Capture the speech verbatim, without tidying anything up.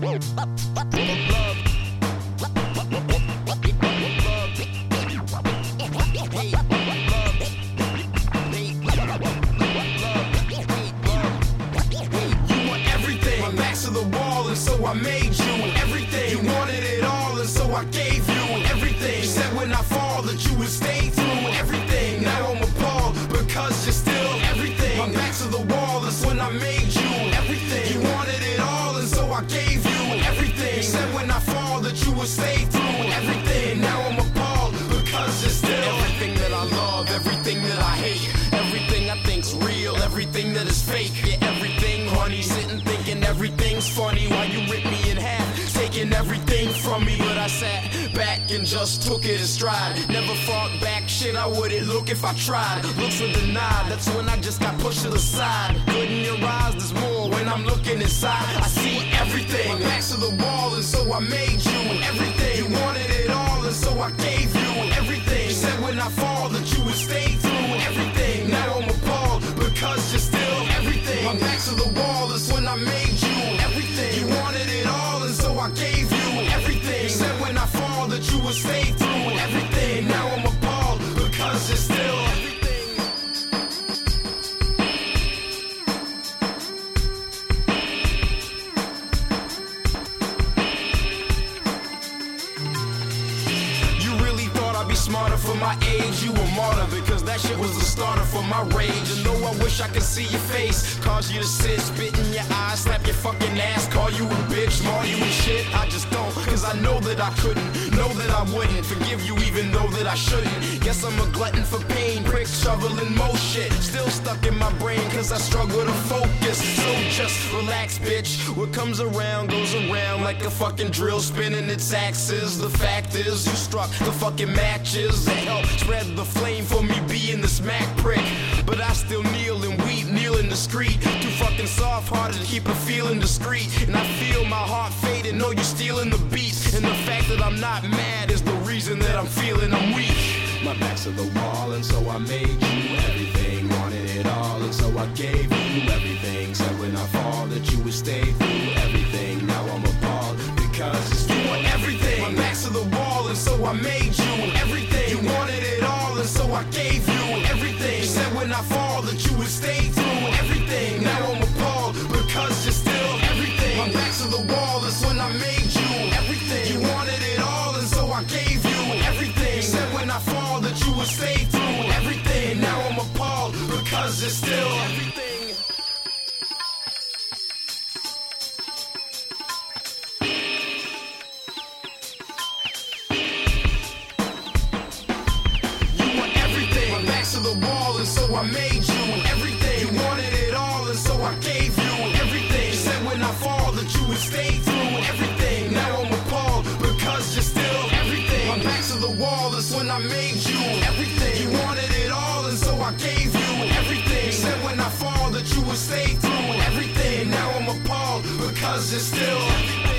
So I made you everything. You wanted it all, and so I gave you everything. You said when I fall that you would stay through everything. Now I'm appalled because you're still everything. My back to the wall, that's when I made you everything. You wanted it all, and so I gave you everything. You said when I fall that you would stay through everything. Now I'm appalled because you're still everything that I love, everything that I hate, everything I think's real, everything that is fake. Yeah, everything, honey, sitting thinking everything's funny while you rip me in half, taking everything from me. But I sat back and just took it in stride. Never fought back, shit, I wouldn't look if I tried. Looks were denied, that's when I just got pushed to the side. Good in your eyes, there's more when I'm looking inside. I see everything, my back's to the wall, and so I made you everything. You wanted it all, and so I gave you everything. You said when I fall that you would stay through everything. Now I'm appalled because you're still everything. My back's to the wall, that's when I made you everything. You wanted it all, and so I gave you everything. You said when I fall that you would stay through everything. Now I'm appalled because you're still everything. Smarter for my age, you a martyr, because that shit was the starter for my rage. And though I wish I could see your face, cause you to sit, spit in your eyes, slap your fucking ass, call you a bitch, maul you and shit. I just don't, cause I know that I couldn't, know that I wouldn't forgive you even though that I shouldn't. Guess I'm a glutton for pain, prick, shoveling most shit, still stuck in my brain cause I struggle to focus. So just relax, bitch, what comes around goes around like a fucking drill spinning its axis. The fact is you struck the fucking match that help spread the flame for me being the smack prick. But I still kneel and weep, kneel in the street. Too fucking soft-hearted to keep a feeling discreet. And I feel my heart fading, know you stealing the beats. And the fact that I'm not mad is the reason that I'm feeling I'm weak. My back's to the wall, and so I made you everything. Wanted it all, and so I gave you everything. Said when I fall that you would stay through everything. Now I'm appalled because it's you want everything. My back's to the wall, and so I made you everything. You wanted it all, and so I gave you everything. You said when I fall that you would stay through everything. Now I'm appalled because you're still everything. My back's to the wall, that's when I made you everything. You wanted it all, and so I gave you everything. You said when I fall that you would stay through everything. Now I'm appalled because you're still everything. To the wall, and so I made you everything. You wanted it all, and so I gave you everything. You said when I fall that you would stay through everything. Now I'm appalled because you're still everything. My back to the wall, that's when I made you everything. You wanted it all, and so I gave you everything. You said when I fall that you would stay through everything. Now I'm appalled because you're still everything.